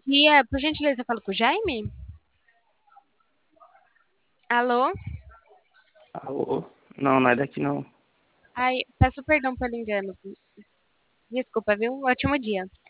dia, por gentileza, eu falo com o Jaime? Alô? Alô? Não, não é daqui não. Ai, peço perdão pelo engano. Desculpa, viu? Ótimo dia.